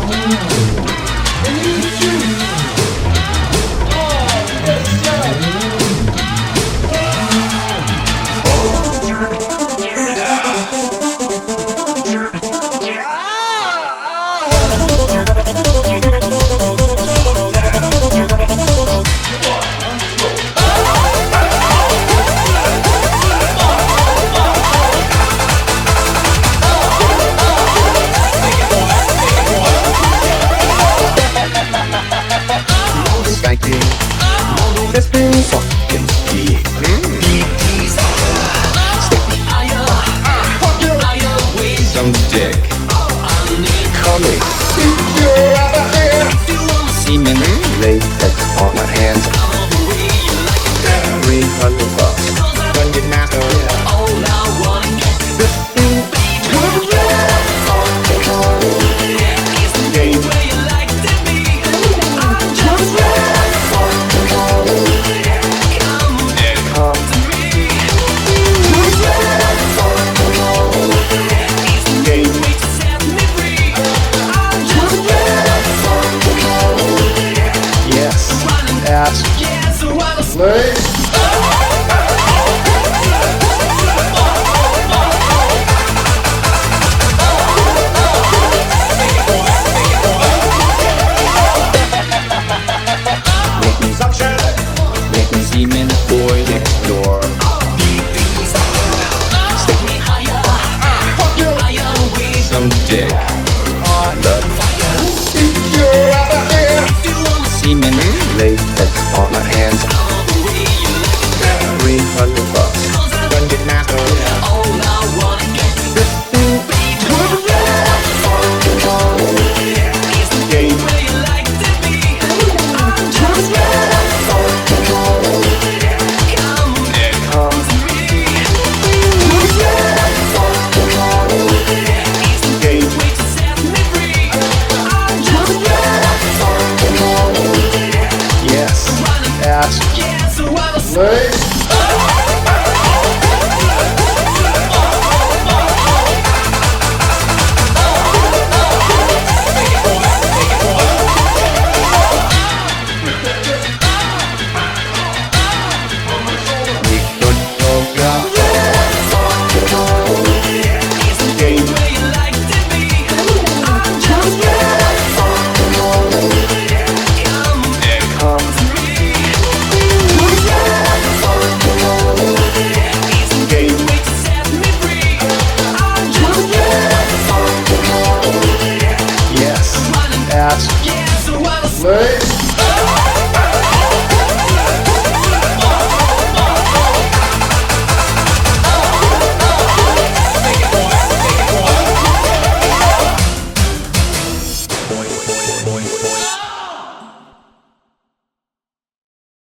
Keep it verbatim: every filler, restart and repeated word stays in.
It's been fucking deep. Some dick coming. If you're out there, semen latex on my hands. Three hundred bucks. When you knock her, all I wanna get this thing good. Game. Ass. Legs. Make me suction. Make me semen boy next door. Stick me higher. Higher. Some dick on the fire. If you're out there, semen latex on my hands. Three hundred bucks. When you knock her, all I wanna get this thing good. Game. Yes. Ass. Legs. Ass. Legs.